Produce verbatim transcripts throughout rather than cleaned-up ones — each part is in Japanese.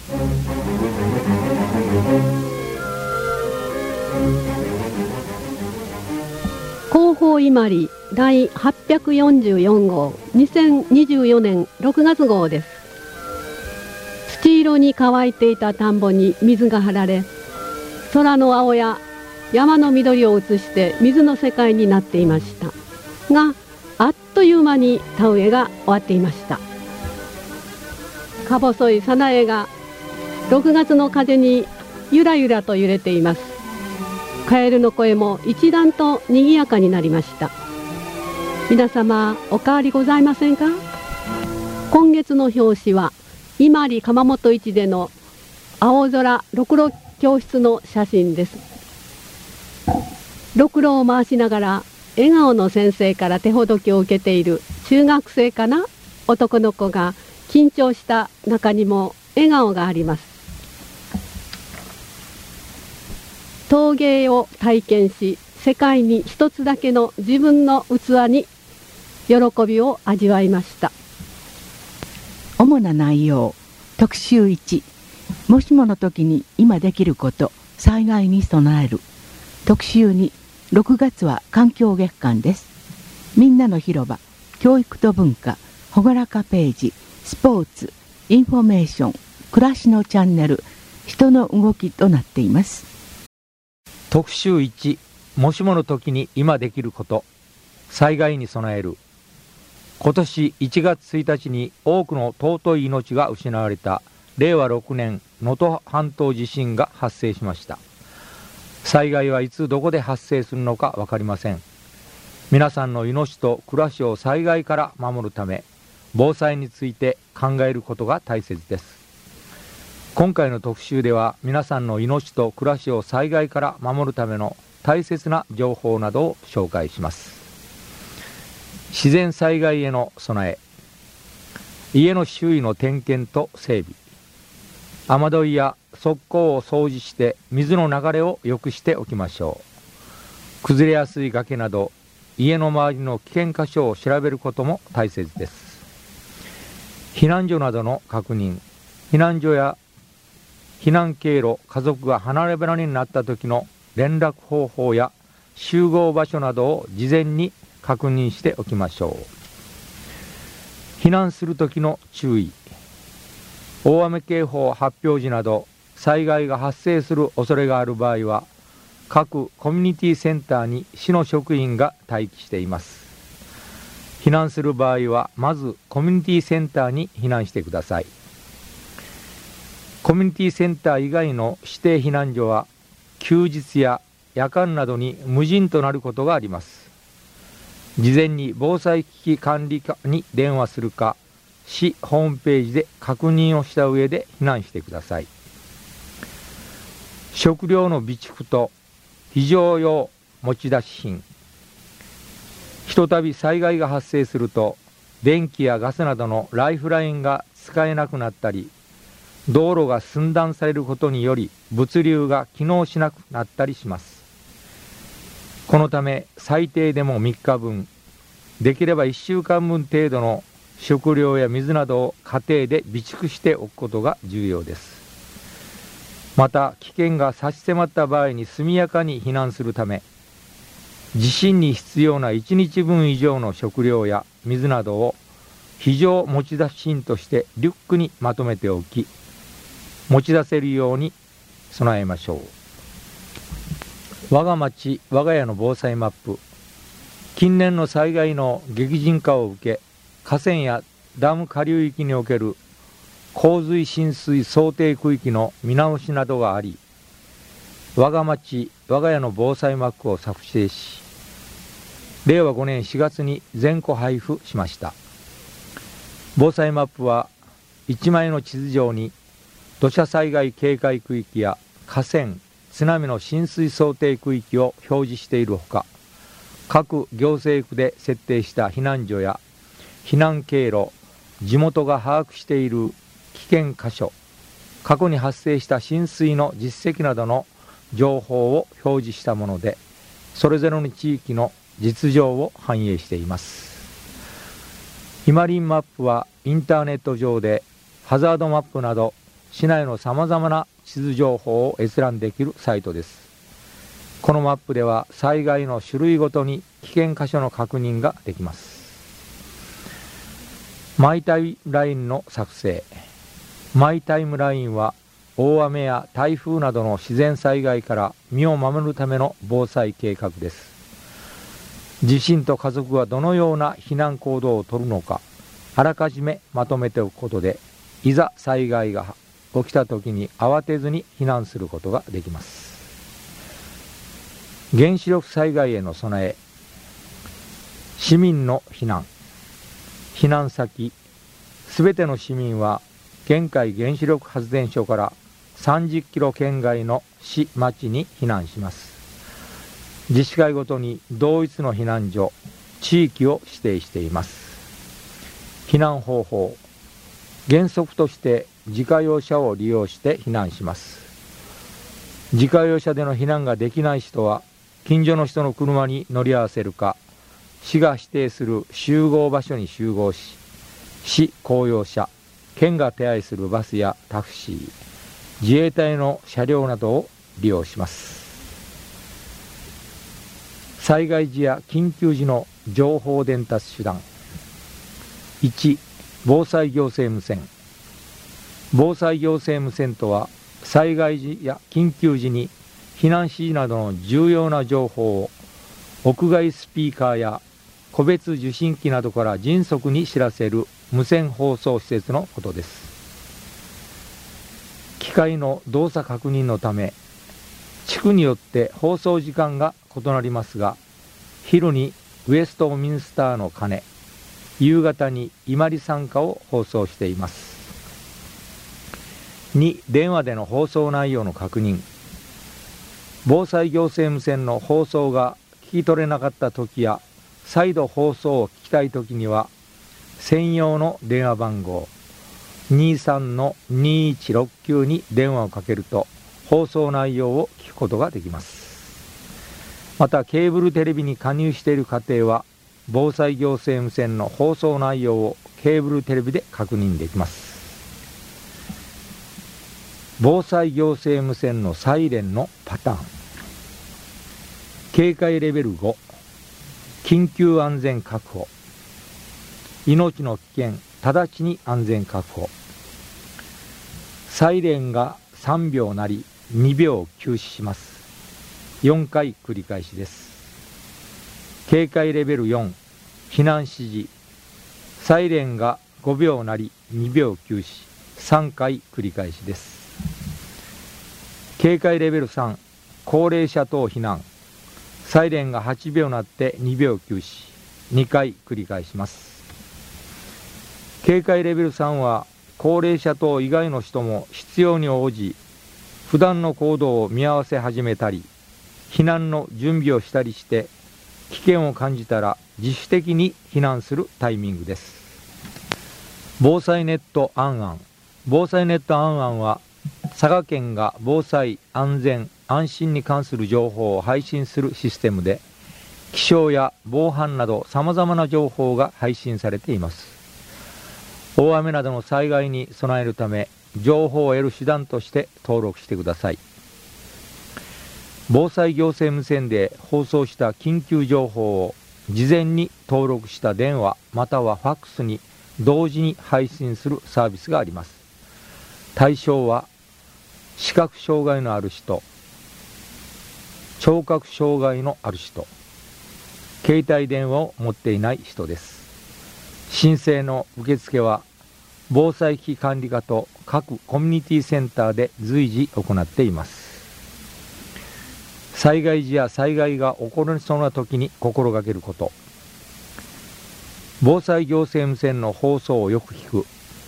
広報伊万里第はっぴゃくよんじゅうよん号にせんにじゅうよねんろくがつ号です。土色に乾いていた田んぼに水が張られ、空の青や山の緑を映して水の世界になっていましたが、あっという間に田植えが終わっていました。か細い早苗がろくがつの風にゆらゆらと揺れています。カエルの声も一段とにぎやかになりました。皆様お変わりございませんか？今月の表紙は伊万里鎌本市での青空ろくろ教室の写真です。ろくろを回しながら笑顔の先生から手ほどきを受けている中学生かな男の子が、緊張した中にも笑顔があります。陶芸を体験し、世界に一つだけの自分の器に喜びを味わいました。 主な内容特集いち、もしもの時に今できること、災害に備える。特集に、ろくがつは環境月間です。みんなの広場、教育と文化、ほがらかページ、スポーツ、インフォメーション、暮らしのチャンネル、人の動きとなっています。 特集いち、もしもの時に今できること、災害に備える。今年いちがつついたちに多くの尊い命が失われたれいわろくねん能登半島地震が発生しました。災害はいつどこで発生するのか分かりません。皆さんの命と暮らしを災害から守るため、防災について考えることが大切です。今回の特集では、皆さんの命と暮らしを災害から守るための大切な情報などを紹介します。自然災害への備え、家の周囲の点検と整備、雨どいや側溝を掃除して水の流れを良くしておきましょう。崩れやすい崖など家の周りの危険箇所を調べることも大切です。避難所などの確認、避難所や避難経路、家族が離れ離れになった時の連絡方法や集合場所などを事前に確認しておきましょう。避難する時の注意、大雨警報発表時など災害が発生する恐れがある場合は、各コミュニティセンターに市の職員が待機しています。避難する場合はまずコミュニティセンターに避難してください。コミュニティセンター以外の指定避難所は休日や夜間などに無人となることがあります。事前に防災危機管理課に電話するか、市ホームページで確認をした上で避難してください。食料の備蓄と非常用持ち出し品。ひとたび災害が発生すると、電気やガスなどのライフラインが使えなくなったり、道路が寸断されることにより物流が機能しなくなったりします。このため最低でもみっかぶん、できればいっしゅうかんぶん程度の食料や水などを家庭で備蓄しておくことが重要です。また危険が差し迫った場合に速やかに避難するため、地震に必要ないちにちぶん以上の食料や水などを非常持ち出し品としてリュックにまとめておき、持ち出せるように備えましょう。我が町我が家の防災マップ。近年の災害の激甚化を受け、河川やダム下流域における洪水浸水想定区域の見直しなどがあり、我が町我が家の防災マップを作成し、れいわごねんしがつに全戸配布しました。防災マップはいちまいの地図上に土砂災害警戒区域や河川、津波の浸水想定区域を表示しているほか、各行政区で設定した避難所や避難経路、地元が把握している危険箇所、過去に発生した浸水の実績などの情報を表示したもので、それぞれの地域の実情を反映しています。ひまりんマップはインターネット上でハザードマップなど市内のさまざまな地図情報を閲覧できるサイトです。このマップでは災害の種類ごとに危険箇所の確認ができます。マイタイムラインの作成。マイタイムラインは大雨や台風などの自然災害から身を守るための防災計画です。自身と家族はどのような避難行動をとるのか、あらかじめまとめておくことで、いざ災害が起きた時に慌てずに避難することができます。原子力災害への備え。市民の避難。避難先。すべての市民は県海原子力発電所からさんじゅっキロ圏外の市町に避難します。自治会ごとに同一の避難所、地域を指定しています。避難方法。原則として自家用車を利用して避難します。自家用車での避難ができない人は近所の人の車に乗り合わせるか、市が指定する集合場所に集合し、市公用車、県が手配するバスやタクシー、自衛隊の車両などを利用します。災害時や緊急時の情報伝達手段。いち. 防災行政無線。防災行政無線とは、災害時や緊急時に避難指示などの重要な情報を屋外スピーカーや個別受信機などから迅速に知らせる無線放送施設のことです。機械の動作確認のため、地区によって放送時間が異なりますが、昼にウェストミンスターの鐘、夕方に伊万里賛歌を放送しています。に. 電話での放送内容の確認。防災行政無線の放送が聞き取れなかったときや、再度放送を聞きたいときには、専用の電話番号 にじゅうさんのにせんひゃくろくじゅうきゅう に電話をかけると放送内容を聞くことができます。またケーブルテレビに加入している家庭は防災行政無線の放送内容をケーブルテレビで確認できます。防災行政無線のサイレンのパターン。警戒レベルご、緊急安全確保。命の危険、直ちに安全確保。サイレンがさんびょう鳴りにびょう休止します。よんかい繰り返しです。警戒レベルよん、避難指示。サイレンがごびょう鳴りにびょう休止、さんかい繰り返しです。警戒レベルさん、高齢者等避難。サイレンがはちびょう鳴ってにびょう休止、にかい繰り返します。警戒レベルさんは高齢者等以外の人も必要に応じ、普段の行動を見合わせ始めたり、避難の準備をしたりして、危険を感じたら自主的に避難するタイミングです。防災ネットあんあん。防災ネットあんあんは、佐賀県が防災、安全、安心に関する情報を配信するシステムで、気象や防犯などさまざまな情報が配信されています。大雨などの災害に備えるため、情報を得る手段として登録してください。防災行政無線で放送した緊急情報を事前に登録した電話またはファックスに同時に配信するサービスがあります。対象は視覚障害のある人、聴覚障害のある人、携帯電話を持っていない人です。申請の受付は防災危機管理課と各コミュニティセンターで随時行っています。災害時や災害が起こりそうな時に心がけること。防災行政無線の放送をよく聞く。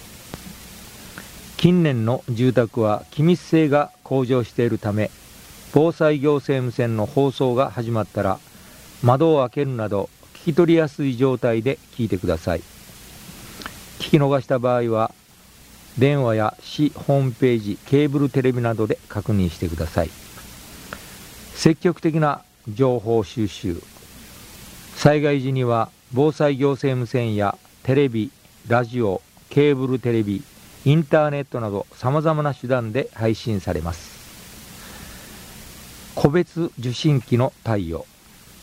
近年の住宅は気密性が向上しているため、防災行政無線の放送が始まったら窓を開けるなど聞き取りやすい状態で聞いてください。聞き逃した場合は電話や市ホームページ、ケーブルテレビなどで確認してください。積極的な情報収集。災害時には防災行政無線やテレビ、ラジオ、ケーブルテレビ、 インターネットなどさまざまな手段で配信されます。個別受信機の貸与、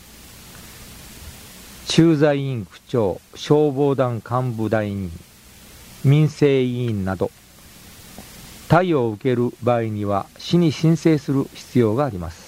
駐在員区長、消防団幹部団員、民生委員など貸与を受ける場合には市に申請する必要があります。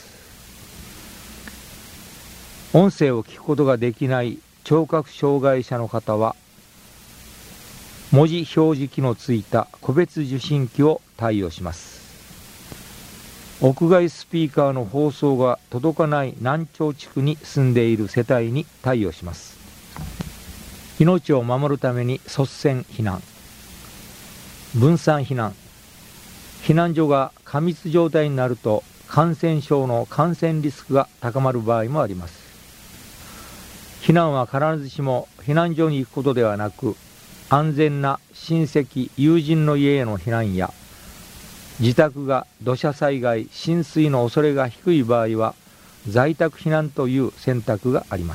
音声を聞くことができない聴覚障害者の方は文字表示機のついた個別受信機を貸与します。屋外スピーカーの放送が届かない南町地区に住んでいる世帯に貸与します。命を守るために率先避難、分散避難、避難所が過密状態になると感染症の感染リスクが高まる場合もあります。避難は必ずしも避難所に行くことではなく、安全な親戚、友人の家への避難や、自宅が土砂災害、浸水の恐れが低い場合は、在宅避難という選択があります。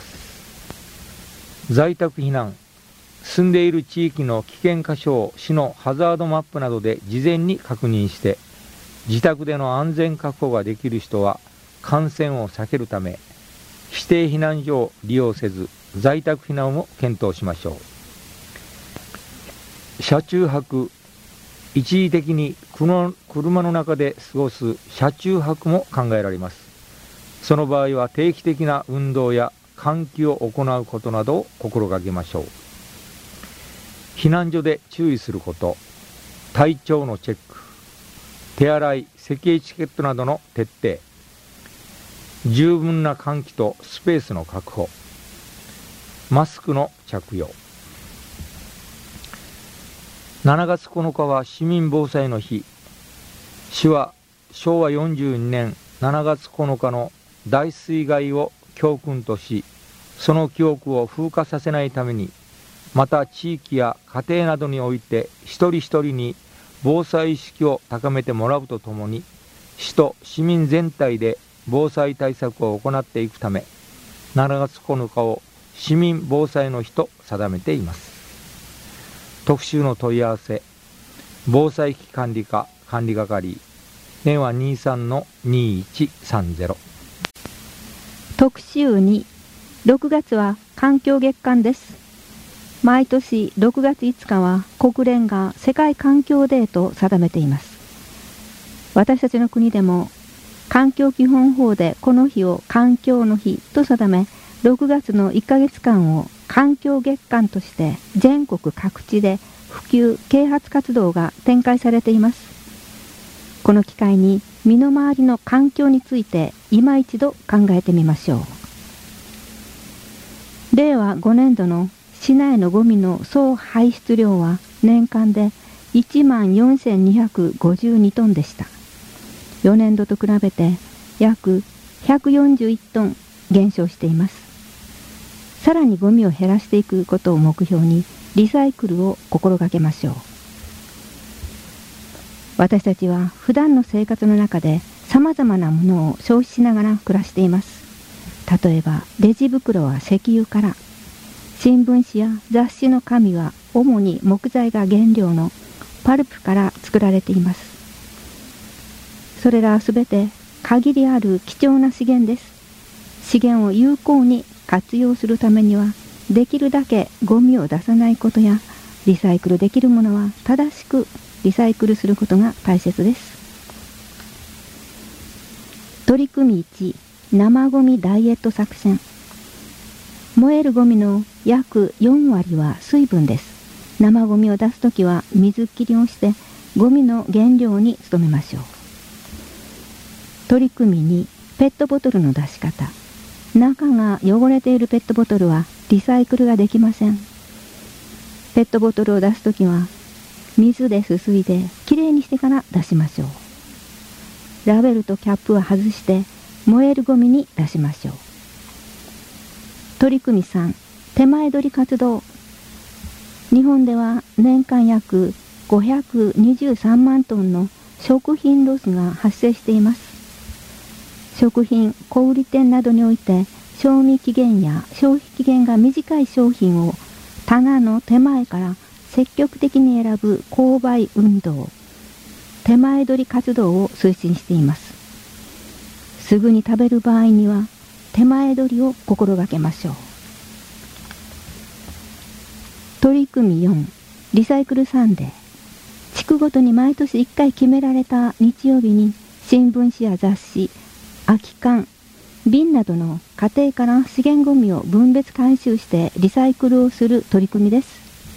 在宅避難、住んでいる地域の危険箇所を市のハザードマップなどで事前に確認して、自宅での安全確保ができる人は、感染を避けるため、指定避難所を利用せず、在宅避難を検討しましょう。車中泊、一時的に車の中で過ごす車中泊も考えられます。その場合は定期的な運動や換気を行うことなどを心がけましょう。避難所で注意すること、体調のチェック、手洗い、咳エチケットなどの徹底、十分な換気とスペースの確保、マスクの着用。しちがつこのかは市民防災の日。市はしょうわよんじゅうにねんしちがつこのかの大水害を教訓とし、その記憶を風化させないために、また地域や家庭などにおいて一人一人に防災意識を高めてもらうとともに、市と市民全体で防災対策を行っていくため、しちがつここのかを市民防災の日と定めています。特集の問い合わせ、防災危機管理課管理係、電話 にさんのにいちさんゼロ。 特集に、ろくがつは環境月間です。毎年ろくがついつかは国連が世界環境デーと定めています。私たちの国でも環境基本法でこの日を環境の日と定め、ろくがつのいっかげつかんを環境月間として全国各地で普及・啓発活動が展開されています。この機会に身の回りの環境について今一度考えてみましょう。れいわごねんどの市内のゴミの総排出量は年間でいちまんよんせんにひゃくごじゅうにトンでした。よねんどと比べて約ひゃくよんじゅういちトン減少しています。さらにゴミを減らしていくことを目標にリサイクルを心がけましょう。私たちは普段の生活の中でさまざまなものを消費しながら暮らしています。例えばレジ袋は石油から、新聞紙や雑誌の紙は主に木材が原料のパルプから作られています。それらはすべて限りある貴重な資源です。資源を有効に活用するためには、できるだけゴミを出さないことや、リサイクルできるものは正しくリサイクルすることが大切です。取り組みいち、生ゴミダイエット作戦。燃えるゴミの約よんわりは水分です。生ゴミを出すときは水切りをしてゴミの原料に努めましょう。取り組みに、ペットボトルの出し方。中が汚れているペットボトルはリサイクルができません。ペットボトルを出すときは水ですすいできれいにしてから出しましょう。ラベルとキャップを外して燃えるゴミに出しましょう。取り組みさん、手前取り活動。日本では年間約ごひゃくにじゅうさんまんトンの食品ロスが発生しています。食品、小売店などにおいて賞味期限や消費期限が短い商品を棚の手前から積極的に選ぶ購買運動、手前取り活動を推進しています。すぐに食べる場合には手前取りを心がけましょう。取り組みよん、リサイクルサンデー。地区ごとに毎年いっかい決められた日曜日に新聞紙や雑誌、空き缶、瓶などの家庭から資源ごみを分別回収してリサイクルをする取り組みです。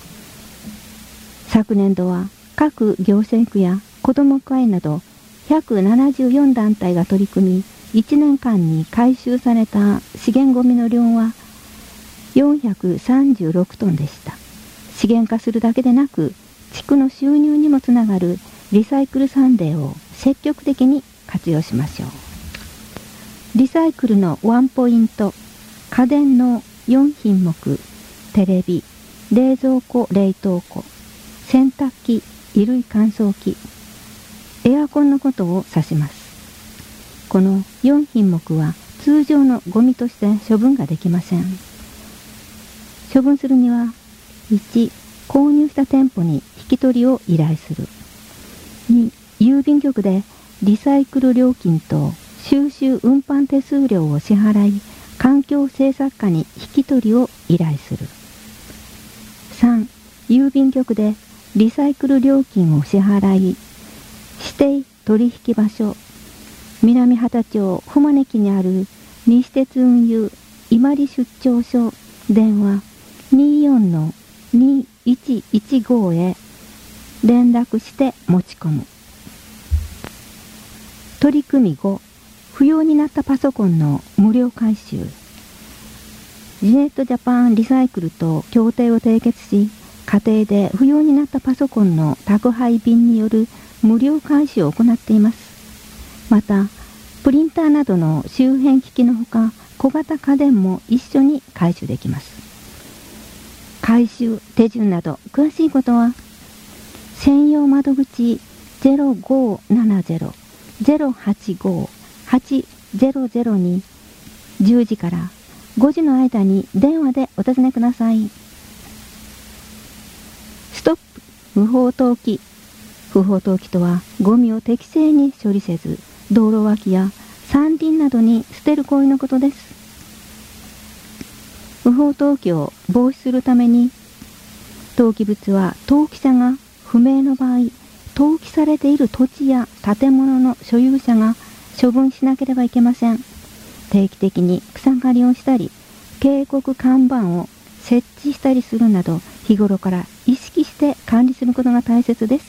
昨年度は各行政区や子ども会などひゃくななじゅうよん団体が取り組み、いちねんかんに回収された資源ごみの量はよんひゃくさんじゅうろくトンでした。資源化するだけでなく、地区の収入にもつながるリサイクルサンデーを積極的に活用しましょう。リサイクルのワンポイント、家電のよん品目、テレビ、冷蔵庫、冷凍庫、洗濯機、衣類乾燥機、エアコンのことを指します。このよん品目は通常のゴミとして処分ができません。処分するには、いち、購入した店舗に引き取りを依頼する。に、郵便局でリサイクル料金と収集運搬手数料を支払い、環境政策課に引き取りを依頼する。さん、郵便局でリサイクル料金を支払い、指定取引場所、南畑町ふまねきにある西鉄運輸今里出張所、電話 にじゅうよんのにいちいちご へ連絡して持ち込む。取り組みご、不要になったパソコンの無料回収。ジネットジャパンリサイクルと協定を締結し、家庭で不要になったパソコンの宅配便による無料回収を行っています。また、プリンターなどの周辺機器のほか、小型家電も一緒に回収できます。回収手順など詳しいことは、専用窓口 ゼロごーななゼロ ゼロはちごーはちゼロゼロ にじゅうじからごじの間に電話でお尋ねください。ストップ不法投棄。不法投棄とは、ゴミを適正に処理せず、道路脇や山林などに捨てる行為のことです。不法投棄を防止するために、投棄物は投棄者が不明の場合、投棄されている土地や建物の所有者が処分しなければいけません。定期的に草刈りをしたり、警告看板を設置したりするなど、日頃から意識して管理することが大切です。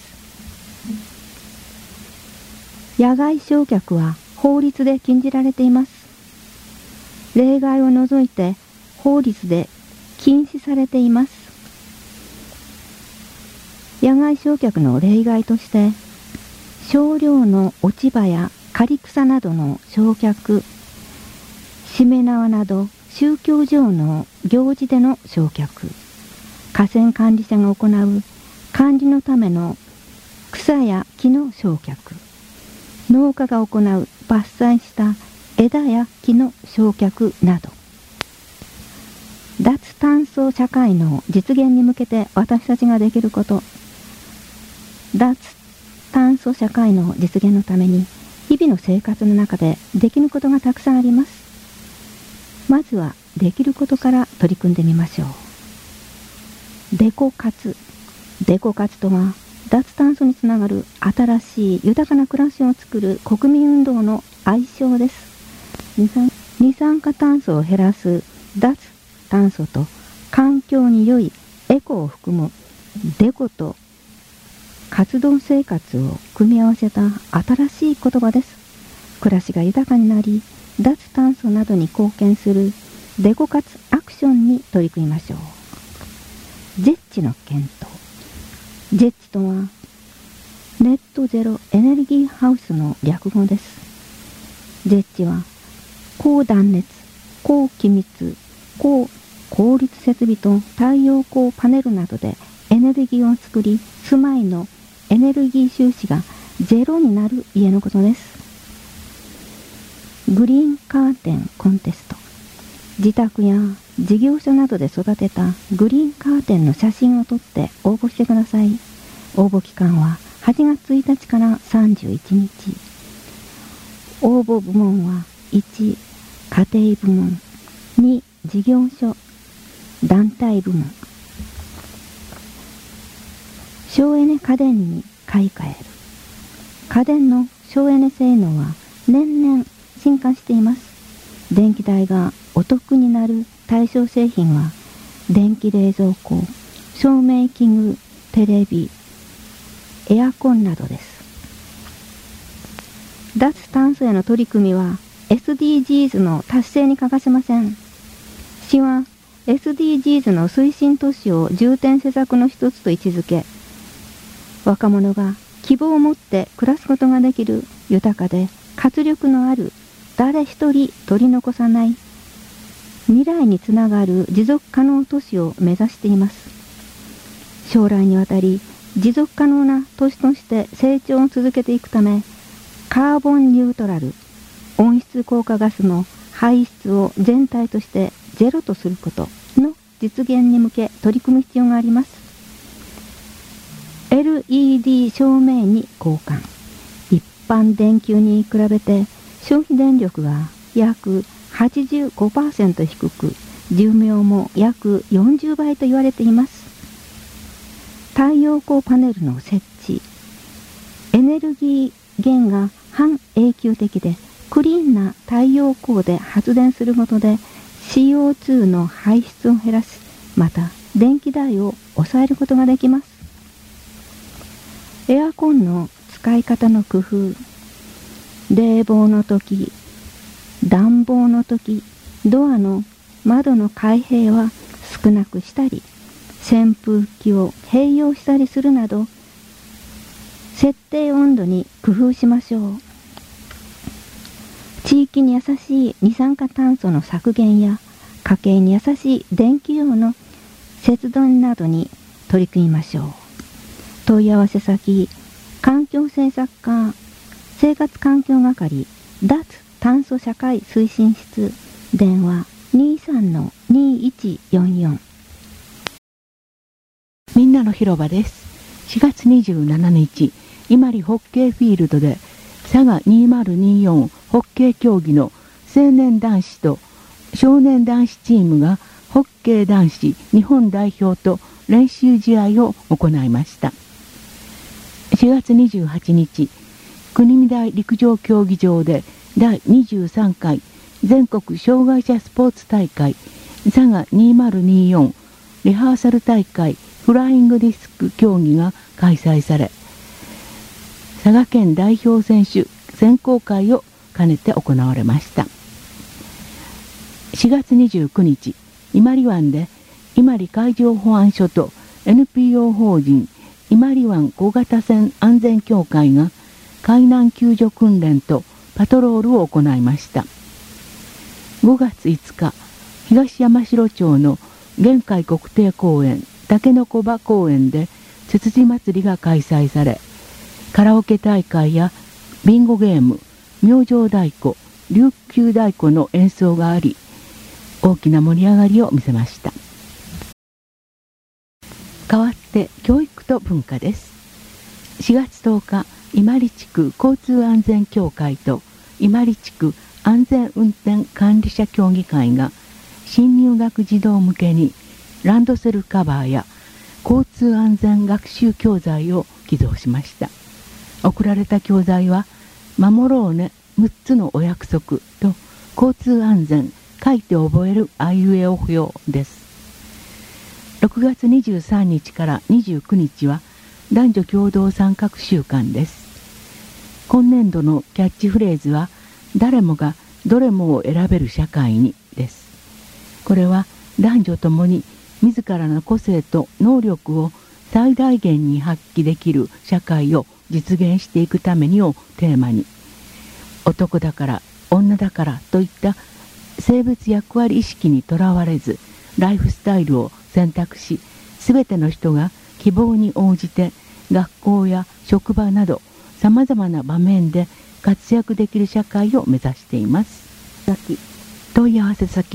野外焼却は法律で禁じられています。例外を除いて法律で禁止されています。野外焼却の例外として、少量の落ち葉や刈草などの焼却、しめ縄など宗教上の行事での焼却、河川管理者が行う管理のための草や木の焼却、農家が行う伐採した枝や木の焼却など、脱炭素社会の実現に向けて私たちができること、脱炭素社会の実現のために日々の生活の中でできることがたくさんあります。まずはできることから取り組んでみましょう。デコ活。デコ活とは、脱炭素につながる新しい豊かな暮らしを作る国民運動の愛称です。二酸、二酸化炭素を減らす脱炭素と環境に良いエコを含むデコと活動生活を組み合わせた新しい言葉です。暮らしが豊かになり、脱炭素などに貢献するデコ活アクションに取り組みましょう。ジェッチの検討。ジェッチとは、ネットゼロエネルギーハウスの略語です。ジェッチは、高断熱、高気密、高効率設備と太陽光パネルなどでエネルギーを作り、住まいのエネルギー収支がゼロになる家のことです。グリーンカーテンコンテスト。自宅や事業所などで育てたグリーンカーテンの写真を撮って応募してください。応募期間ははちがつついたちからさんじゅういちにち。応募部門はいち、家庭部門、に、事業所、団体部門。省エネ家電に買い替える。家電の省エネ性能は年々進化しています。電気代がお得になる対象製品は電気冷蔵庫、照明器具、テレビ、エアコンなどです。脱炭素への取り組みは エスディージーズ の達成に欠かせません。市は エスディージーズ の推進都市を重点施策の一つと位置づけ、若者が希望を持って暮らすことができる豊かで活力のある、誰一人取り残さない未来につながる持続可能都市を目指しています。将来にわたり持続可能な都市として成長を続けていくため、カーボンニュートラル、温室効果ガスの排出を全体としてゼロとすることの実現に向け取り組む必要があります。エルイーディー 照明に交換。一般電球に比べて消費電力が約 はちじゅうごパーセント 低く、寿命も約よんじゅうばいと言われています。太陽光パネルの設置。エネルギー源が半永久的でクリーンな太陽光で発電することで シーオーツー の排出を減らし、また電気代を抑えることができます。エアコンの使い方の工夫。冷房の時、暖房の時、ドアの窓の開閉は少なくしたり、扇風機を併用したりするなど、設定温度に工夫しましょう。地域に優しい二酸化炭素の削減や、家計に優しい電気量の節電などに取り組みましょう。問い合わせ先、環境政策課、生活環境係、脱炭素社会推進室、電話 にじゅうさんのにいちよんよん。 みんなの広場です。しがつにじゅうしちにち、伊万里ホッケーフィールドで佐賀にせんにじゅうよんホッケー競技の青年男子と少年男子チームがホッケー男子日本代表と練習試合を行いました。しがつにじゅうはちにち、国見台陸上競技場でだいにじゅうさんかい全国障害者スポーツ大会佐賀にせんにじゅうよんリハーサル大会フライングディスク競技が開催され、佐賀県代表選手選考会を兼ねて行われました。しがつにじゅうくにち、伊万里湾で伊万里海上保安署と エヌピーオー 法人伊万里湾小型船安全協会が海難救助訓練とパトロールを行いました。ごがついつか、東山城町の玄海国定公園竹の子場公園でつつじ祭りが開催され、カラオケ大会やビンゴゲーム、明星太鼓、琉球太鼓の演奏があり、大きな盛り上がりを見せました。代わって教育と文化です。しがつとおか、伊万里地区交通安全協会と伊万里地区安全運転管理者協議会が新入学児童向けにランドセルカバーや交通安全学習教材を寄贈しました。贈られた教材は守ろうねむっつのお約束と交通安全書いて覚えるあいうえお表です。ろくがつにじゅうさんにちからにじゅうくにちは男女共同参画週間です。今年度のキャッチフレーズは誰もがどれもを選べる社会にです。これは男女ともに自らの個性と能力を最大限に発揮できる社会を実現していくためにをテーマに、男だから女だからといった性別役割意識にとらわれず、ライフスタイルを選択し、すべての人が希望に応じて学校や職場などさまざまな場面で活躍できる社会を目指しています。問い合わせ先、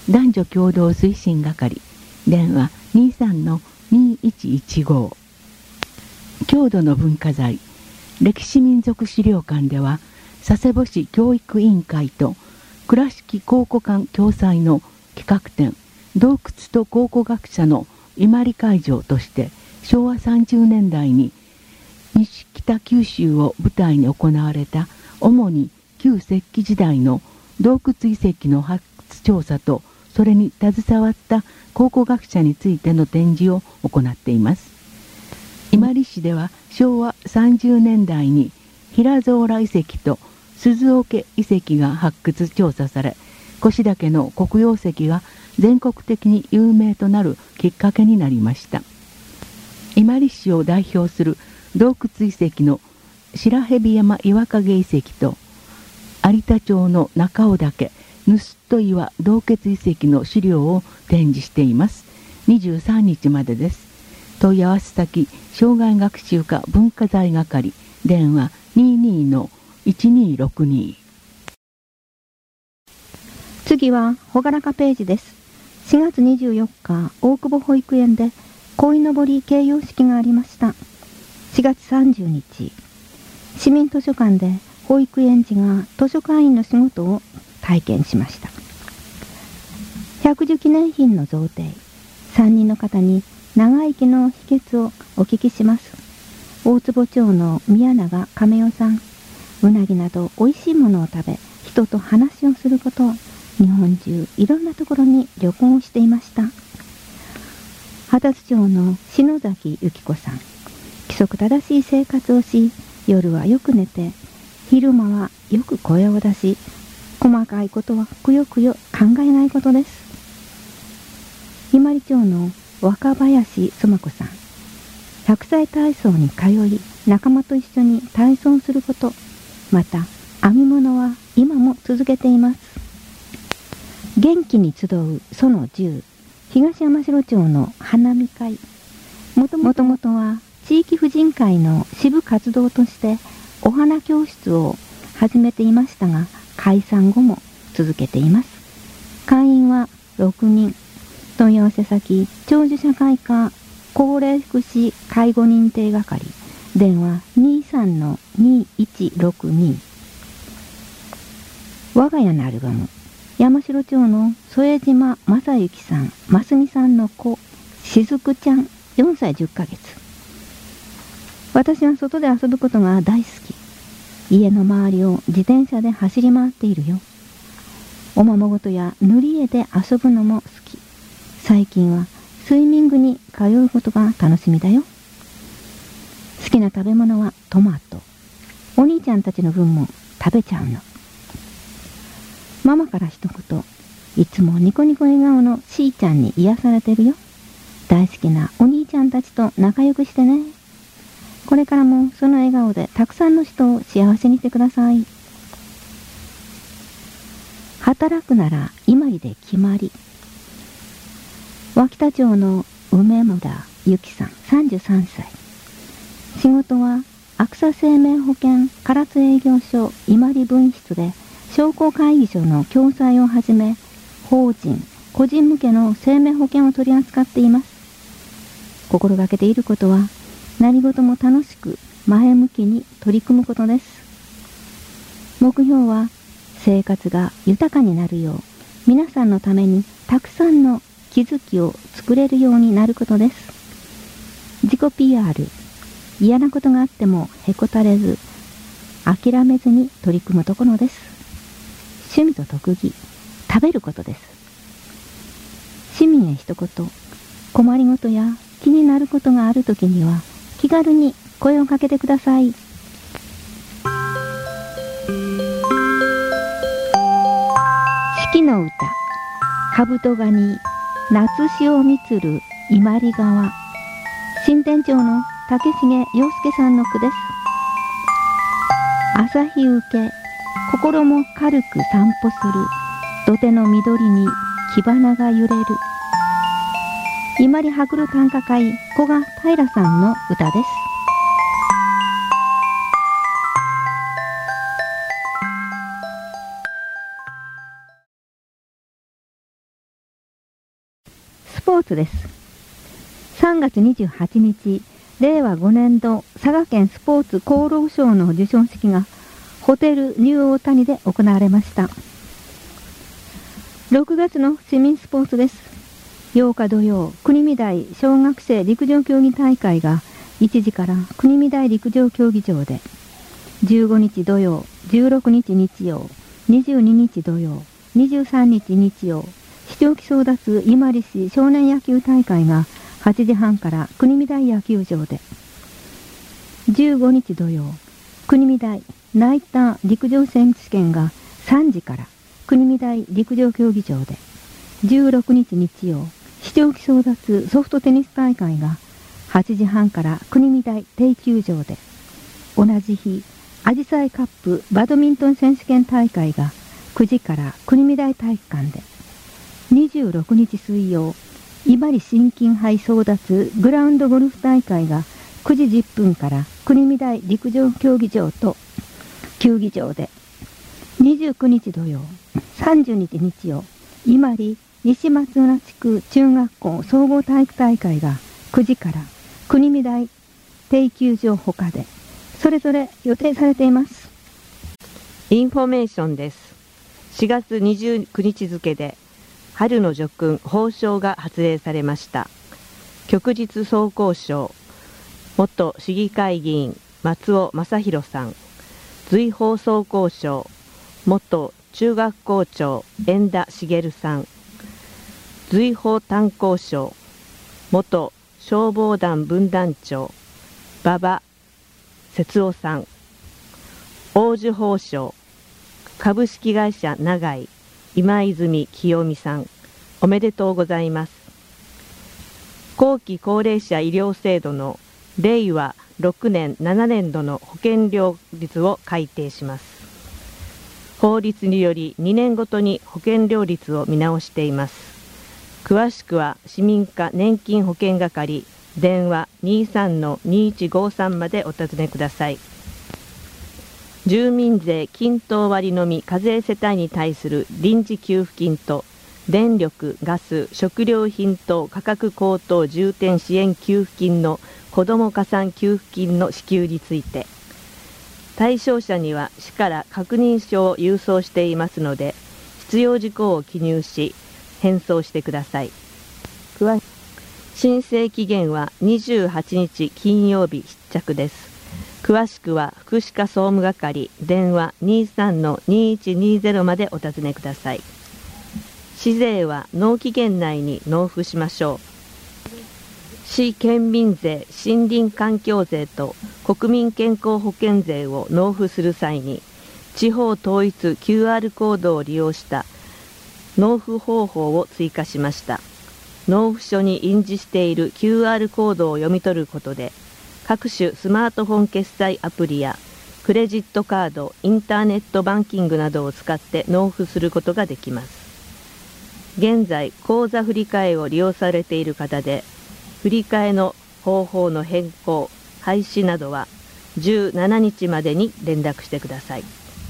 男女共同推進係電話 にさんのにいちいちご。郷土の文化財歴史民族資料館では佐世保市教育委員会と倉敷考古館共催の企画展洞窟と考古学者の伊万里会場としてしょうわさんじゅうねんだいに西北九州を舞台に行われた主に旧石器時代の洞窟遺跡の発掘調査とそれに携わった考古学者についての展示を行っています。伊万里市ではしょうわさんじゅうねんだいに平蔵原遺跡と鈴桶遺跡が発掘調査され、腰岳の黒曜石が全国的に有名となるきっかけになりました。伊万里市を代表する洞窟遺跡の白蛇山岩影遺跡と有田町の中尾岳盗人岩洞穴遺跡の資料を展示しています。にじゅうさんにちまでです。問い合わせ先障害学習課文化財係電話 にじゅうにのいちにーろくに。 次はほがらかページです。しがつにじゅうよっか大久保保育園で鯉のぼり掲揚式がありました。しがつさんじゅうにち市民図書館で保育園児が図書館員の仕事を体験しました。百寿記念品の贈呈、さんにんの方に長生きの秘訣をお聞きします。大坪町の宮永亀代さん、うなぎなどおいしいものを食べ、人と話をすることを日本中いろんなところに旅行をしていました。秦津町の篠崎由紀子さん、規則正しい生活をし、夜はよく寝て、昼間はよく声を出し、細かいことはくよくよ考えないことです。伊万里町の若林須磨子さん、ひゃくさい体操に通い、仲間と一緒に体操すること、また編み物は今も続けています。元気に集うそのじゅう、東山城町の花見会、もともとは地域婦人会の支部活動としてお花教室を始めていましたが、解散後も続けています。会員はろくにん。問い合わせ先長寿社会科高齢福祉介護認定係電話 にじゅうさんのにいちろくに。我が家のアルバム、山城町の添島正幸さん、ますみさんの子しずくちゃんよんさいじゅっかげつ。私は外で遊ぶことが大好き。家の周りを自転車で走り回っているよ。おままごとや塗り絵で遊ぶのも好き。最近はスイミングに通うことが楽しみだよ。好きな食べ物はトマト。お兄ちゃんたちの分も食べちゃうの。ママから一言、いつもニコニコ笑顔のしーちゃんに癒されてるよ。大好きなお兄ちゃんたちと仲良くしてね。これからもその笑顔でたくさんの人を幸せにしてください。働くなら今里で決まり。脇田町の梅村由紀さん、さんじゅうさんさい。仕事はアクサ生命保険唐津営業所伊万里分室で商工会議所の共催をはじめ、法人個人向けの生命保険を取り扱っています。心がけていることは、何事も楽しく前向きに取り組むことです。目標は生活が豊かになるよう、皆さんのためにたくさんの気づきを作れるようになることです。自己 ピーアール、嫌なことがあってもへこたれず、諦めずに取り組むところです。趣味と特技、食べることです。市民へ一言、困りごとや気になることがあるときには、気軽に声をかけてください。四季の歌、カブトガニ、夏潮みつる伊万里川。新店長の竹重洋介さんの句です。朝日受け、心も軽く散歩する。土手の緑に火花が揺れる。伊万里白露短歌会古賀平さんの歌です。 ツです。さんがつにじゅうはちにち、れいわごねんど佐賀県スポーツ功労賞の授賞式がホテルニューオータニで行われました。ろくがつの市民スポーツです。ようか土曜、国見台小学生陸上競技大会がいちじから国見台陸上競技場で、じゅうごにち土曜、じゅうろくにち日曜、にじゅうににち土曜、にじゅうさんにち日曜、視聴器争奪伊万里市少年野球大会がはちじはんから国見台野球場で、じゅうごにち土曜、国見台ナイター陸上選手権がさんじから国見台陸上競技場で、じゅうろくにち日曜、視聴器争奪ソフトテニス大会がはちじはんから国見台定球場で、同じ日、あじさいカップバドミントン選手権大会がくじから国見台体育館で、にじゅうろくにち水曜、伊万里新金杯争奪グラウンドゴルフ大会がくじじゅっぷんから国見台陸上競技場と球技場で、にじゅうくにち土曜、さんじゅうにち日曜、伊万里西松浦地区中学校総合体育大会がくじから国見台定球場ほかで、それぞれ予定されています。 インフォメーションです。しがつにじゅうくにち付で春の叙勲褒章が発令されました。旭日総工省元市議会議員松尾正弘さん、随宝総工省元中学校長遠田茂さん、随宝炭鉱省元消防団分団長馬場節夫さん、王樹宝賞株式会社長井今泉清美さん、おめでとうございます。後期高齢者医療制度のれいわろくねんななねんどの保険料率を改定します。法律によりにねんごとに保険料率を見直しています。詳しくは市民課年金保険係電話 にじゅうさんのにいちごさん までお尋ねください。住民税均等割のみ課税世帯に対する臨時給付金と電力・ガス・食料品等価格高騰重点支援給付金の子ども加算給付金の支給について、対象者には市から確認書を郵送していますので、必要事項を記入し返送してください。申請期限はにじゅうはちにち金曜日必着です。詳しくは福祉課総務係電話 にじゅうさんのにいちにゼロ までお尋ねください。市税は納期限内に納付しましょう。市県民税、森林環境税と国民健康保険税を納付する際に、地方統一 キューアール コードを利用した納付方法を追加しました。納付書に印字している キューアール コードを読み取ることで、各種スマートフォン決済アプリやクレジットカード、インターネットバンキングなどを使って納付することができます。現在、口座振替を利用されている方で、振替の方法の変更、廃止などはじゅうしちにちまでに連絡してください。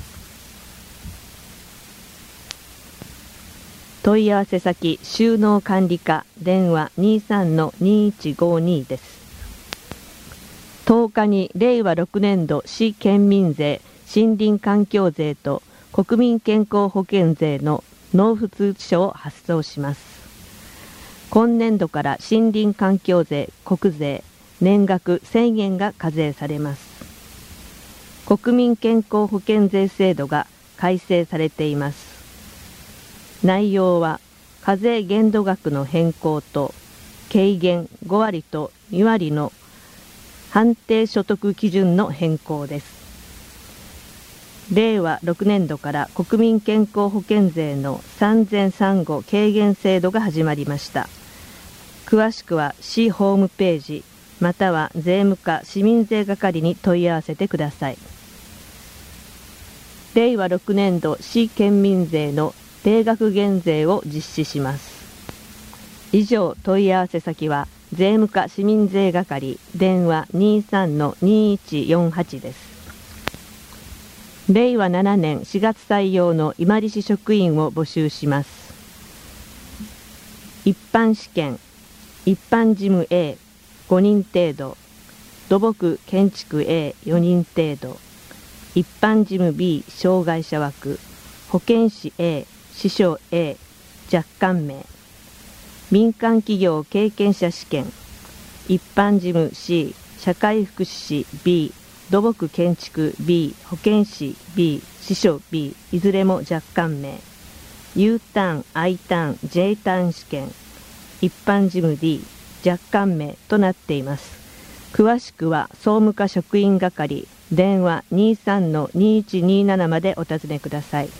問い合わせ先、収納管理課電話 にじゅうさんのにいちごに です。とおかにれいわろくねんど市県民税、森林環境税と国民健康保険税の納付通知書を発送します。今年度から森林環境税、国税、年額せんえんが課税されます。国民健康保険税制度が改正されています。内容は課税限度額の変更と軽減ごわりとにわりの判定所得基準の変更です。れいわろくねんどから国民健康保険税の産前産後軽減制度が始まりました。詳しくは市ホームページまたは税務課市民税係に問い合わせてください。れいわろくねんど市県民税の定額減税を実施します。以上、問い合わせ先は税務課市民税係電話 にじゅうさんのにいちよんはち です。れいわななねんしがつ採用の伊万里市職員を募集します。一般試験、 一般事務 Aごにん程度、土木建築 Aよにん程度、一般事務 B 障害者枠、保健師 A、司書 A、若干名、民間企業経験者試験、一般事務 C、社会福祉士 B、土木建築 B、保健師 B、司書 B、いずれも若干名、U ターン、I ターン、J ターン試験、一般事務 D、若干名となっています。詳しくは総務課職員係、電話 にじゅうさんのにいちにーなな までお尋ねください。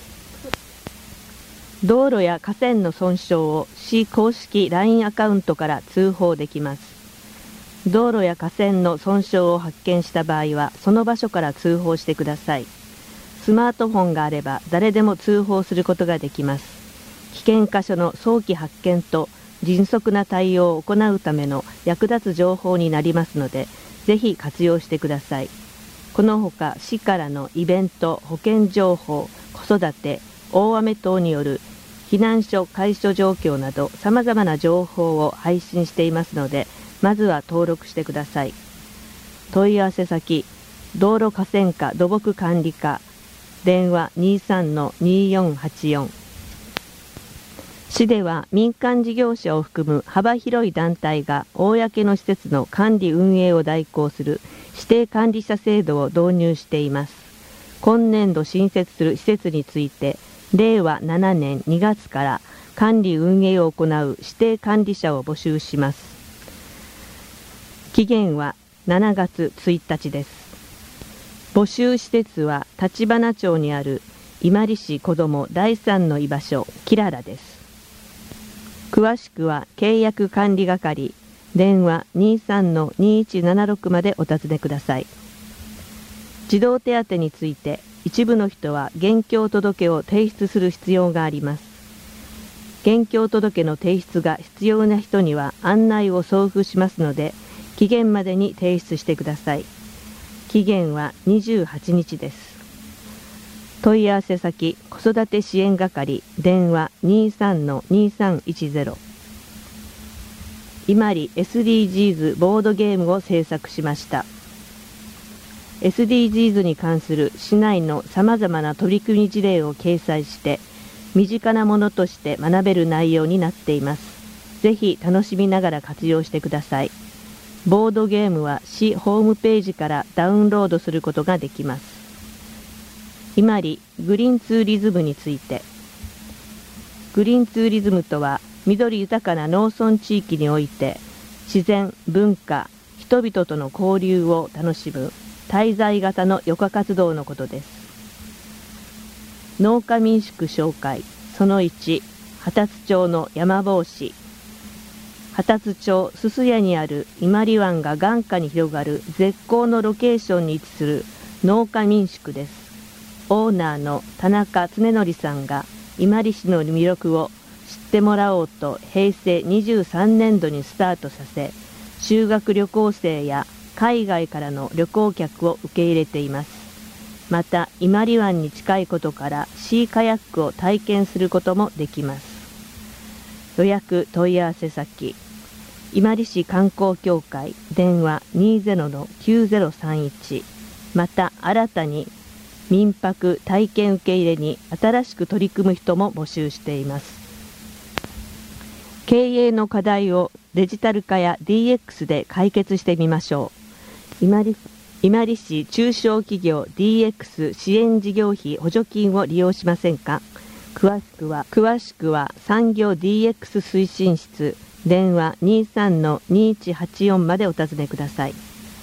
道路や河川の損傷を市公式 ライン アカウントから通報できます。道路や河川の損傷を発見した場合はその場所から通報してください。スマートフォンがあれば誰でも通報することができます。危険箇所の早期発見と迅速な対応を行うための役立つ情報になりますので、ぜひ活用してください。このほか市からのイベント、保健情報、子育て、大雨等による避難所解消状況などさまざまな情報を配信していますので、まずは登録してください。問い合わせ先、道路河川課土木管理課、電話 にじゅうさんのにーよんはちよん。市では民間事業者を含む幅広い団体が公の施設の管理運営を代行する指定管理者制度を導入しています。今年度新設する施設について、れいわななねんにがつから管理運営を行う指定管理者を募集します。期限はしちがつついたちです。募集施設は立花町にある伊万里市子どもだいさんの居場所キララです。詳しくは契約管理係、電話 にじゅうさんのにいちななろく までお尋ねください。児童手当について一部の人は現況届を提出する必要があります。現況届の提出が必要な人には案内を送付しますので、期限までに提出してください。期限はにじゅうはちにちです。問い合わせ先、子育て支援係、電話 にじゅうさんのにさんいちゼロ。伊万里 エスディージーズ ボードゲームを制作しました。エスディージーズ に関する市内のさまざまな取り組み事例を掲載して、身近なものとして学べる内容になっています。ぜひ楽しみながら活用してください。ボードゲームは市ホームページからダウンロードすることができます。伊万里グリーンツーリズムについて。グリーンツーリズムとは、緑豊かな農村地域において自然、文化、人々との交流を楽しむ滞在型の余暇活動のことです。農家民宿紹介そのいち、旗津町の山帽子。旗津町すすやにある伊万里湾が眼下に広がる絶好のロケーションに位置する農家民宿です。オーナーの田中恒則さんが伊万里市の魅力を知ってもらおうとへいせいにじゅうさんねんどにスタートさせ、修学旅行生や海外からの旅行客を受け入れています。また伊万里湾に近いことからシーカヤックを体験することもできます。予約問い合わせ先、伊万里市観光協会、電話 にじゅうのきゅうゼロさんいち。また新たに民泊体験受け入れに新しく取り組む人も募集しています。経営の課題をデジタル化や ディーエックス で解決してみましょう。伊万里伊万里市中小企業 ディーエックス 支援事業費補助金を利用しませんか。詳しくは詳しくは産業 ディーエックス 推進室、電話 にじゅうさんのにいちはちよん までお尋ねください。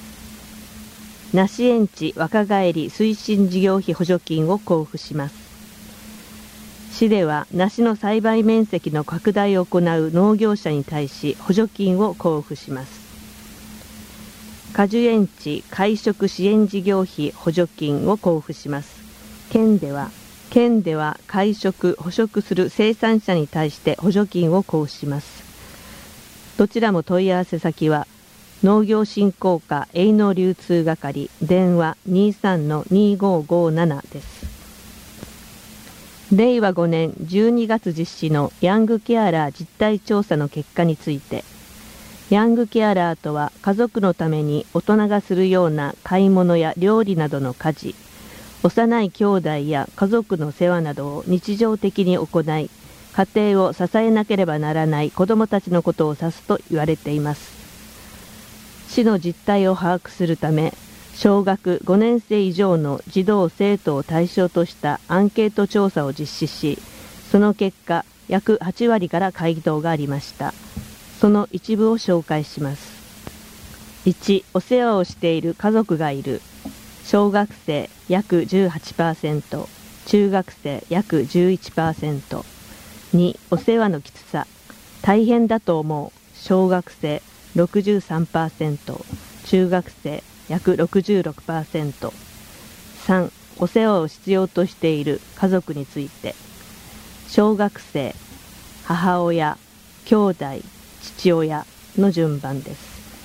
梨園地若返り推進事業費補助金を交付します。市では梨の栽培面積の拡大を行う農業者に対し補助金を交付します。果樹園地会食支援事業費補助金を交付します。県では県では会食捕食する生産者に対して補助金を交付します。どちらも問い合わせ先は農業振興課営農流通係、電話 にじゅうさんのにごごなな です。れいわごねんじゅうにがつ実施のヤングケアラー実態調査の結果について、 ヤングケアラーとは、家族のために大人がするような買い物や料理などの家事、幼い兄弟や家族の世話などを日常的に行い、家庭を支えなければならない子どもたちのことを指すと言われています。死の実態を把握するため、小学ごねん生以上の児童生徒を対象としたアンケート調査を実施し、その結果、約はちわりから回答がありました。その一部を紹介します。いち、お世話をしている家族がいる。小学生約 じゅうはちパーセント、中学生約 じゅういちパーセント。に、お世話のきつさ。大変だと思う。小学生 ろくじゅうさんパーセント、中学生約 ろくじゅうろくパーセント。さん、お世話を必要としている家族について。小学生、母親、兄弟、父親の順番です。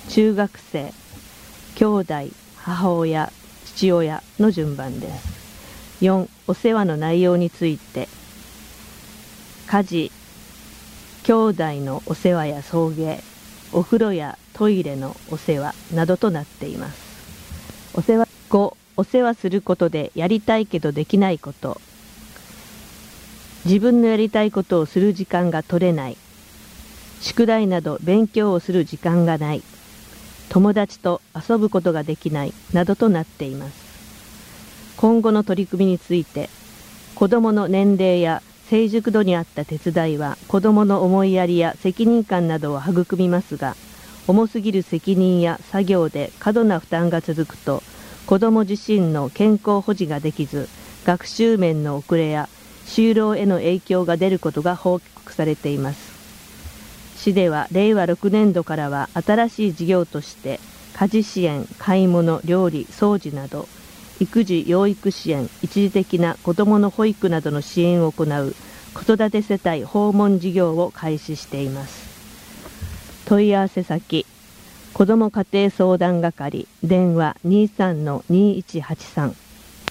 中学生、兄弟、母親、父親の順番です。よん、お世話の内容について。家事、兄弟のお世話や送迎、お風呂やトイレのお世話などとなっています。お世話ご、お世話することでやりたいけどできないこと。自分のやりたいことをする時間が取れない。宿題など勉強をする時間がない。友達と遊ぶことができないなどとなっています。今後の取り組みについて、子どもの年齢や成熟度に合った手伝いは子どもの思いやりや責任感などを育みますが、重すぎる責任や作業で過度な負担が続くと、子ども自身の健康保持ができず、学習面の遅れや就労への影響が出ることが報告されています。市ではれいわろくねんどからは新しい事業として家事支援、買い物、料理、掃除など育児・養育支援、一時的な子どもの保育などの支援を行う子育て世帯訪問事業を開始しています。問い合わせ先、子ども家庭相談係、電話 にじゅうさんのにいちはちさん。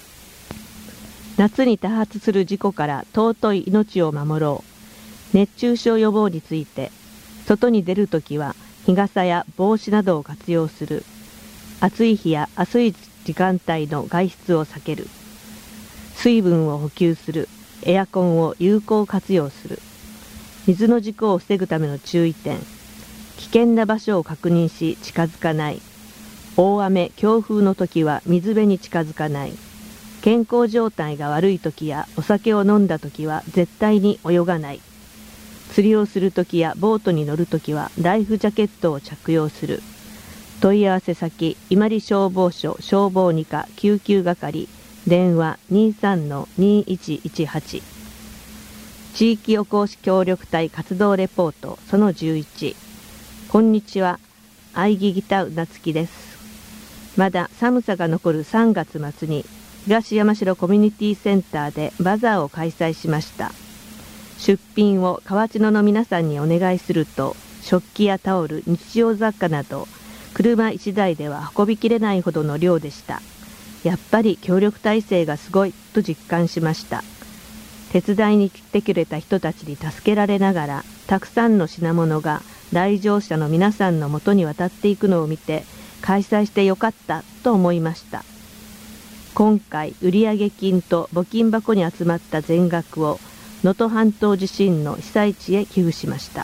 夏に多発する事故から尊い命を守ろう。熱中症予防について、外に出るときは日傘や帽子などを活用する。暑い日や暑い時間帯の外出を避ける。水分を補給する。エアコンを有効活用する。水の事故を防ぐための注意点。危険な場所を確認し近づかない。大雨・強風の時は水辺に近づかない。健康状態が悪い時やお酒を飲んだ時は絶対に泳がない。釣りをする時やボートに乗る時はライフジャケットを着用する。問い合わせ先、伊万里消防署消防二課救急係、電話 にじゅうさんのにいちいちはち。地域おこし協力隊活動レポートそのじゅういち。こんにちは、愛木ギタウなつきです。まだ寒さが残るさんがつ末に東山城コミュニティセンターでバザーを開催しました。出品を河内野の皆さんにお願いすると、食器やタオル、日用雑貨など車いちだいでは運びきれないほどの量でした。やっぱり協力体制がすごいと実感しました。手伝いに来てくれた人たちに助けられながら、たくさんの品物が来場者の皆さんのもとに渡っていくのを見て、開催してよかったと思いました。今回売上金と募金箱に集まった全額を能登半島地震の被災地へ寄付しました。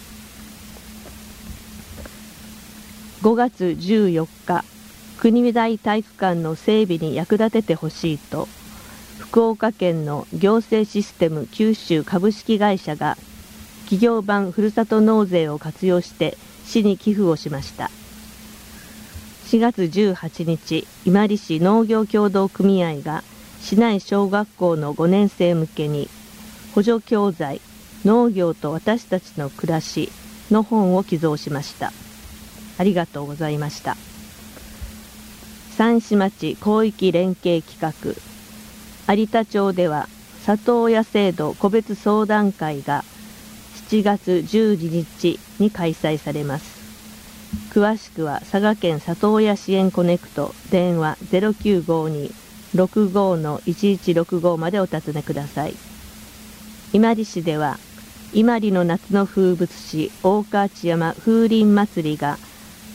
ごがつじゅうよっか、国大体育館の整備に役立ててほしいと、福岡県の行政システム九州株式会社が企業版ふるさと納税を活用して市に寄付をしました。しがつじゅうはちにち、伊万里市農業協同組合が市内小学校のごねん生向けに補助教材農業と私たちの暮らしの本を寄贈しました。ありがとうございました。三市町広域連携企画、有田町では里親制度個別相談会がしちがつじゅうににちに開催されます。詳しくは佐賀県里親支援コネクト電話 ゼロきゅうごに ろくごのいちいちろくご までお尋ねください。伊万里市では伊万里の夏の風物詩大河内山風鈴祭りが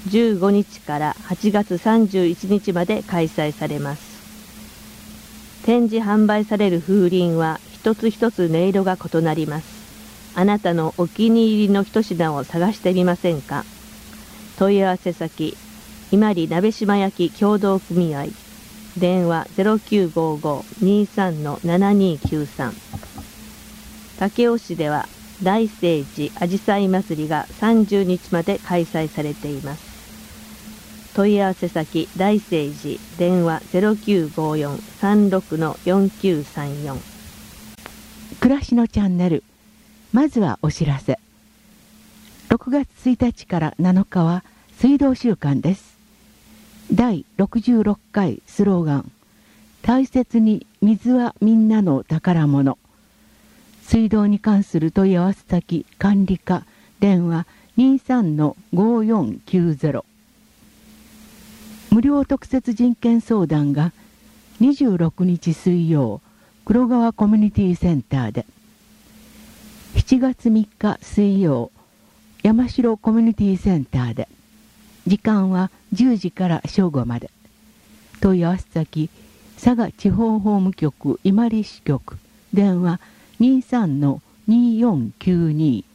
じゅうごにちからはちがつさんじゅういちにちまで開催されます。展示販売される風鈴は一つ一つ音色が異なります。あなたのお気に入りの一品を探してみませんか。問い合わせ先、伊万里鍋島焼協同組合、電話 ゼロきゅうごご にさん ななにきゅうさん。武雄市では大聖寺あじさい祭りがさんじゅうにちまで開催されています。問い合わせ先、大聖寺、電話 ゼロきゅうごよん さんろく よんきゅうさんよん。 暮らしのチャンネル、まずはお知らせ。ろくがつついたちからなのかは水道週間です。だいろくじゅうろっかいスローガン、大切に水はみんなの宝物。水道に関する問い合わせ先、管理課、電話 にさんのごよんきゅうゼロ。無料特設人権相談がにじゅうろくにち水曜、黒川コミュニティセンターで、しちがつみっか水曜、山城コミュニティセンターで、時間はじゅうじから正午まで。問い合わせ先、佐賀地方法務局伊万里支局、電話 にさんのによんきゅうに。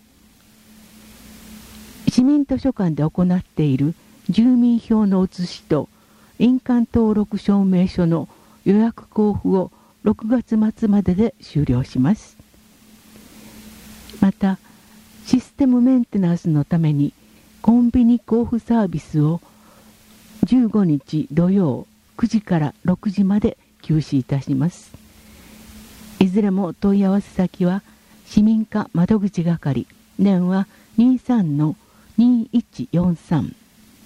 市民図書館で行っている住民票の写しと印鑑登録証明書の予約交付をろくがつまつまでで終了します。また、システムメンテナンスのためにコンビニ交付サービスをじゅうごにち土曜くじからろくじまで休止いたします。いずれも問い合わせ先は市民課窓口係、電話 にさんのにいちよんさん。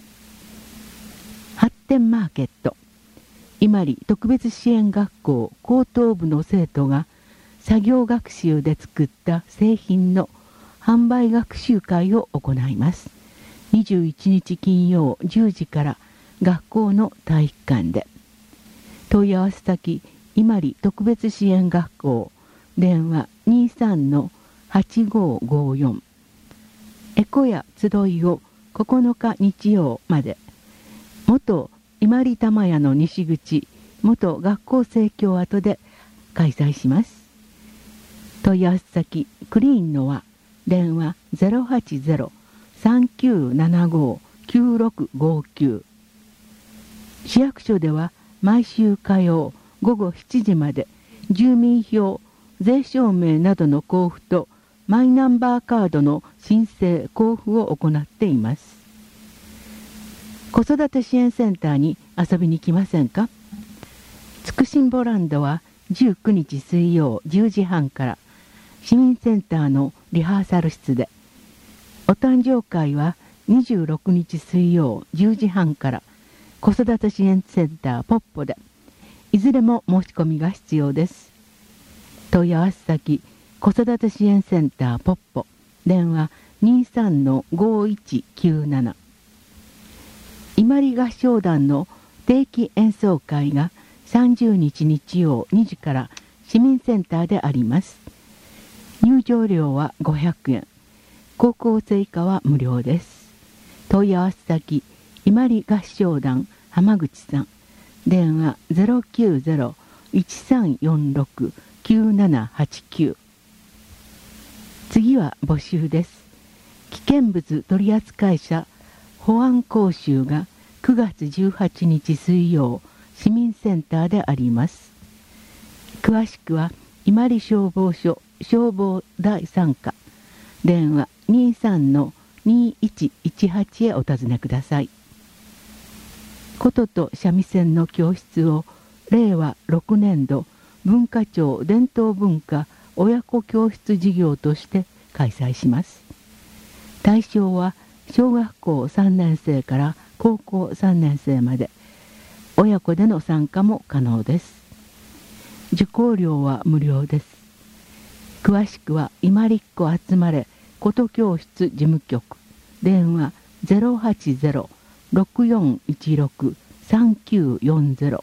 発展マーケット、伊万里特別支援学校高等部の生徒が作業学習で作った製品の販売学習会を行います。にじゅういちにち金曜じゅうじから学校の体育館で。問い合わせ先、伊万里特別支援学校、電話 にさんのはちごごよん。エコや集いをここのか日曜まで。元伊万里玉屋の西口、元学校生協跡で開催します。問い合わせ先、クリーンの輪、電話 ゼロはちゼロ さんきゅうななご きゅうろくごきゅう。市役所では毎週火曜ごごしちじまで住民票、税証明などの交付とマイナンバーカードの申請・交付を行っています。子育て支援センターに遊びに来ませんか。つくしんぼランドはじゅうくにち水曜じゅうじはんから市民センターのリハーサル室で、お誕生会はにじゅうろくにち水曜じゅうじはんから子育て支援センターポッポで、いずれも申し込みが必要です。問い合わせ先、子育て支援センターポッポ、電話 にさんのごいちきゅうなな。伊万里合唱団の定期演奏会がさんじゅうにち日曜にじから市民センターであります。入場料はごひゃくえん、高校生以下は無料です。問い合わせ先、伊万里合唱団浜口さん、電話 ゼロきゅうゼロ いちさんよんろく きゅうななはちきゅう。次は募集です。危険物取扱者保安講習がくがつじゅうはちにち水曜市民センターであります。詳しくは伊万里消防署消防だいさん課、電話 にさんのにいちいちはち へお尋ねください。琴と三味線の教室をれいわろくねんど文化庁伝統文化親子教室事業として開催します。対象は小学校さんねんせいから高校さんねんせいまで、親子での参加も可能です。受講料は無料です。詳しくは今立子集まれ琴教室事務局、電話 ゼロはちゼロ ろくよんいちろく さんきゅうよんゼロ。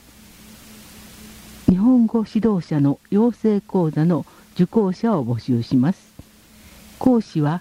日本語指導者の養成講座の受講者を募集します。講師は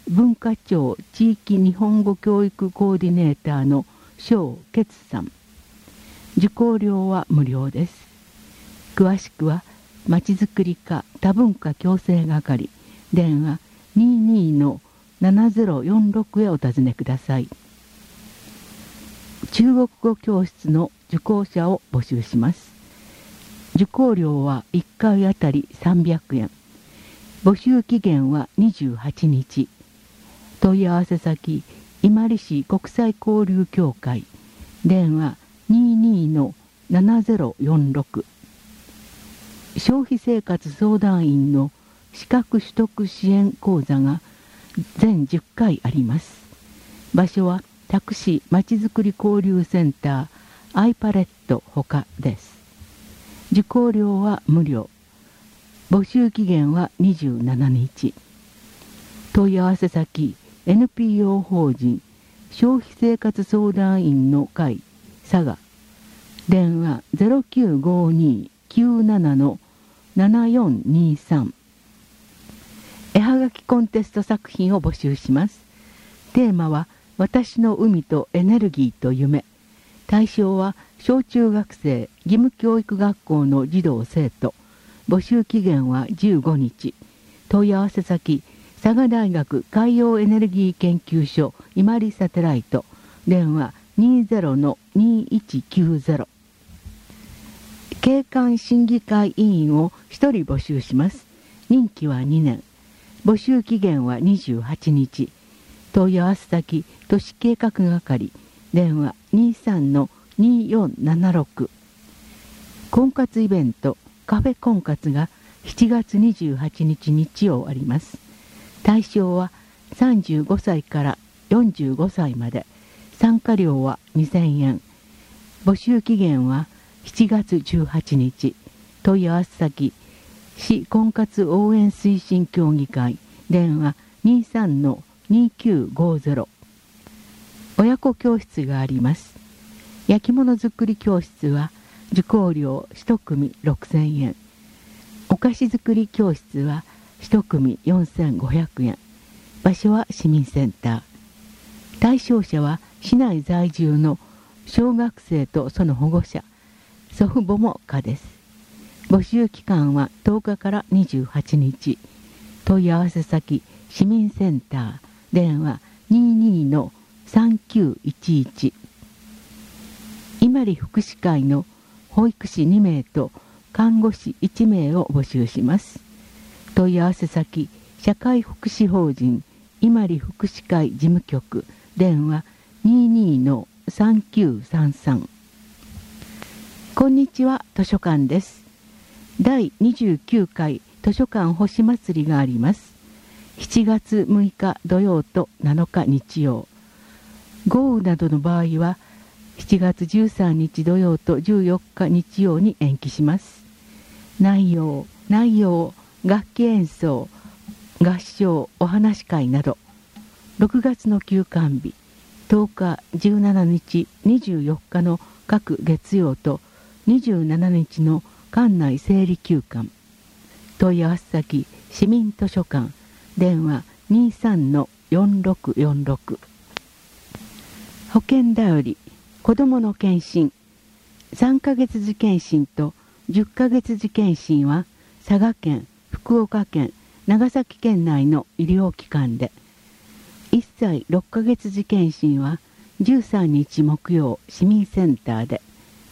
文化庁地域日本語教育コーディネーターの庄傑さん。受講料は無料です。詳しくはまちづくり課多文化共生係電話 にじゅうに のななゼロよんろく へお尋ねください。中国語教室の受講者を募集します。受講料はいっかいあたりさんびゃくえん。募集期限はにじゅうはちにち。問い合わせ先伊万里市国際交流協会電話 にじゅうに のななゼロよんろく。消費生活相談員の資格取得支援講座が全じゅっかいあります。場所は多久市まちづくり交流センターアイパレットほかです。受講料は無料。募集期限はにじゅうしちにち。問い合わせ先 エヌピーオー 法人消費生活相談員の会佐賀電話 ゼロきゅうごに きゅうなな のななよんにさん。絵はがきコンテスト作品を募集します。テーマは私の海とエネルギーと夢。対象は小中学生義務教育学校の児童生徒。募集期限はじゅうごにち。問い合わせ先佐賀大学海洋エネルギー研究所伊万里サテライト電話 にじゅう のにいちきゅうゼロ。景観審議会委員をひとり募集します。任期はにねん。募集期限はにじゅうはちにち。問い合わせ先都市計画係電話 にじゅうさん のによんななろく。婚活イベントカフェ婚活がしちがつにじゅうはちにち日曜あります。対象はさんじゅうごさいからよんじゅうごさいまで。参加料はにせんえん。募集期限はしちがつじゅうはちにち。問い合わせ先市婚活応援推進協議会電話 にじゅうさん のにきゅうごゼロ。親子教室があります。焼き物作り教室は受講料いち組ろくせんえん。お菓子作り教室はいち組よんせんごひゃくえん。場所は市民センター。対象者は市内在住の小学生とその保護者、祖父母も可です。募集期間はとおかからにじゅうはちにち。問い合わせ先市民センター電話 にじゅうに のさんきゅういちいち。伊万里福祉会の保育士にめいと看護師いちめいを募集します。問い合わせ先社会福祉法人伊万里福祉会事務局電話 にじゅうに のさんきゅうさんさん。こんにちは、図書館です。だいにじゅうきゅうかい図書館星祭りがあります。しちがつむいか土曜となのか日曜。豪雨などの場合はしちがつじゅうさんにち土曜とじゅうよっか日曜に延期します。内容、内容、楽器演奏、合唱、お話会など、ろくがつの休館日、とおか、じゅうしちにち、にじゅうよっかの各月曜とにじゅうしちにちの館内整理休館。問い合わせ先、市民図書館、電話 にじゅうさん のよんろくよんろく。保険だより、子どもの検診、さんかげつ次検診とじゅっかげつ次検診は佐賀県、福岡県、長崎県内の医療機関で、いっさいろっかげつ次検診はじゅうさんにち木曜市民センターで、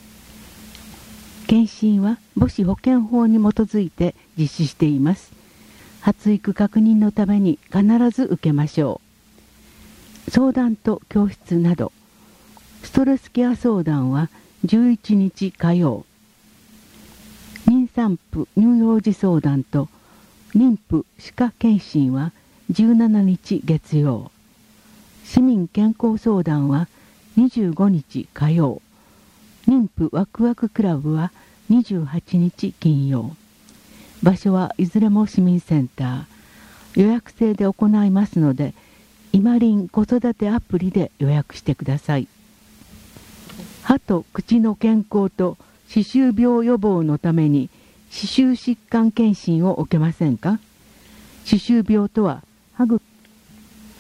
検診は母子保険法に基づいて実施しています。発育確認のために必ず受けましょう。相談と教室など、ストレスケア相談はじゅういちにち火曜、妊産婦乳幼児相談と妊婦歯科検診はじゅうしちにち月曜、市民健康相談はにじゅうごにち火曜、妊婦ワクワククラブはにじゅうはちにち金曜。場所はいずれも市民センター。予約制で行いますので、いまりん子育てアプリで予約してください。歯と口の健康と歯周病予防のために歯周疾患検診を受けませんか？歯周病とは歯ぐ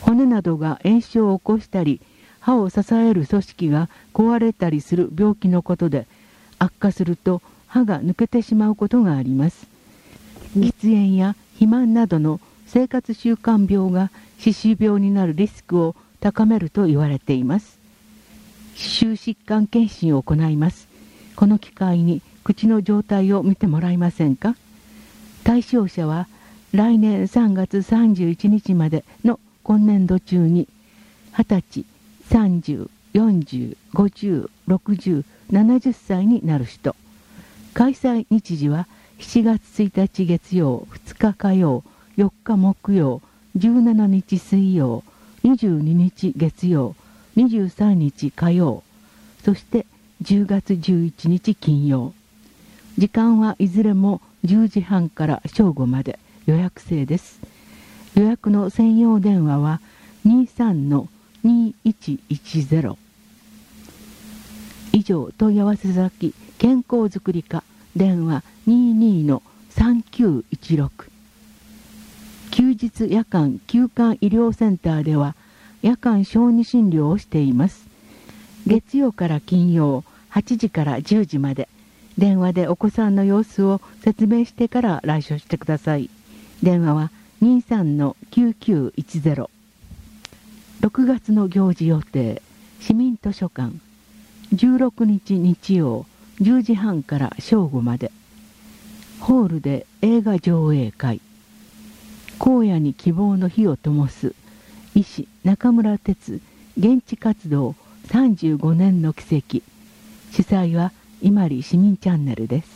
骨などが炎症を起こしたり、歯を支える組織が壊れたりする病気のことで、悪化すると歯が抜けてしまうことがあります。喫煙や肥満などの生活習慣病が歯周病になるリスクを高めると言われています。歯周疾患検診を行います。この機会に口の状態を見てもらえませんか。対象者は来年さんがつさんじゅういちにちまでの今年度中にはたち、さんじゅう、よんじゅう、ごじゅう、ろくじゅう、ななじゅっさいになる人。開催日時はしちがつついたち月曜、ふつか火曜、よっか木曜、じゅうしちにち水曜、にじゅうににち月曜、にじゅうさんにち火曜、そしてじゅうがつじゅういちにち金曜。時間はいずれもじゅうじはんから正午まで予約制です。予約の専用電話は にさんのにいちいちゼロ。以上、問い合わせ先健康づくり課電話 にじゅうにのさんきゅういちろく。休日夜間休館医療センターでは夜間小児診療をしています。月曜から金曜はちじからじゅうじまで、電話でお子さんの様子を説明してから来所してください。電話は にさんのきゅうきゅういちゼロ。ろくがつの行事予定。市民図書館じゅうろくにち日曜じゅうじはんから正午まで。ホールで映画上映会。荒野に希望の火を灯す医師中村哲現地活動さんじゅうごねんの奇跡。主催は伊万里市民チャンネルです。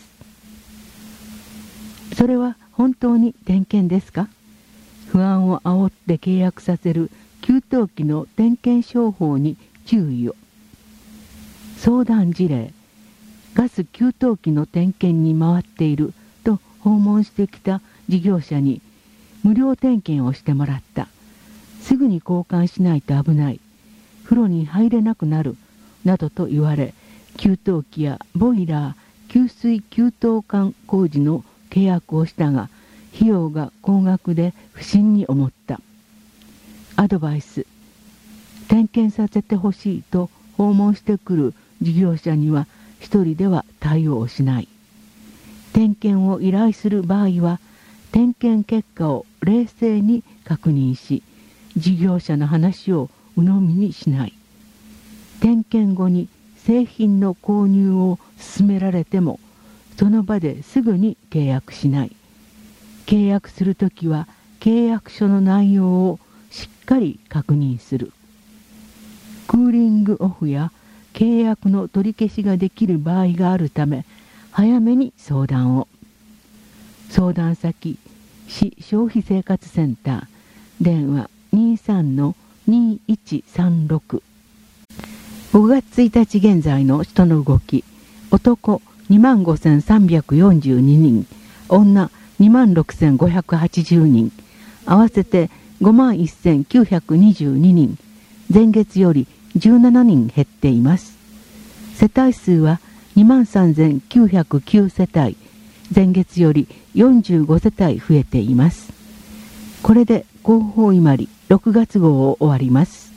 それは本当に点検ですか。不安を煽って契約させる給湯器の点検商法に注意を。相談事例。ガス給湯器の点検に回っていると訪問してきた事業者に無料点検をしてもらった。すぐに交換しないと危ない。風呂に入れなくなるなどと言われ、給湯器やボイラー、給水給湯管工事の契約をしたが、費用が高額で不審に思った。アドバイス。点検させてほしいと訪問してくる事業者には一人では対応しない。点検を依頼する場合は、点検結果を冷静に確認し、事業者の話を鵜呑みにしない。点検後に製品の購入を勧められても、その場ですぐに契約しない。契約するときは契約書の内容をしっかり確認する。クーリングオフや契約の取り消しができる場合があるため、早めに相談を。相談先、市消費生活センター、電話にさんのにいちさんろく。ごがつついたち現在の人の動き。男にまんごせんさんびゃくよんじゅうににん、女にまんろくせんごひゃくはちじゅうにん、合わせてごまんせんきゅうひゃくにじゅうににん、前月よりじゅうななにん減っています。世帯数はにまんさんぜんきゅうひゃくきゅうせたい、前月よりよんじゅうごせたい増えています。これで広報伊万里ろくがつ号を終わります。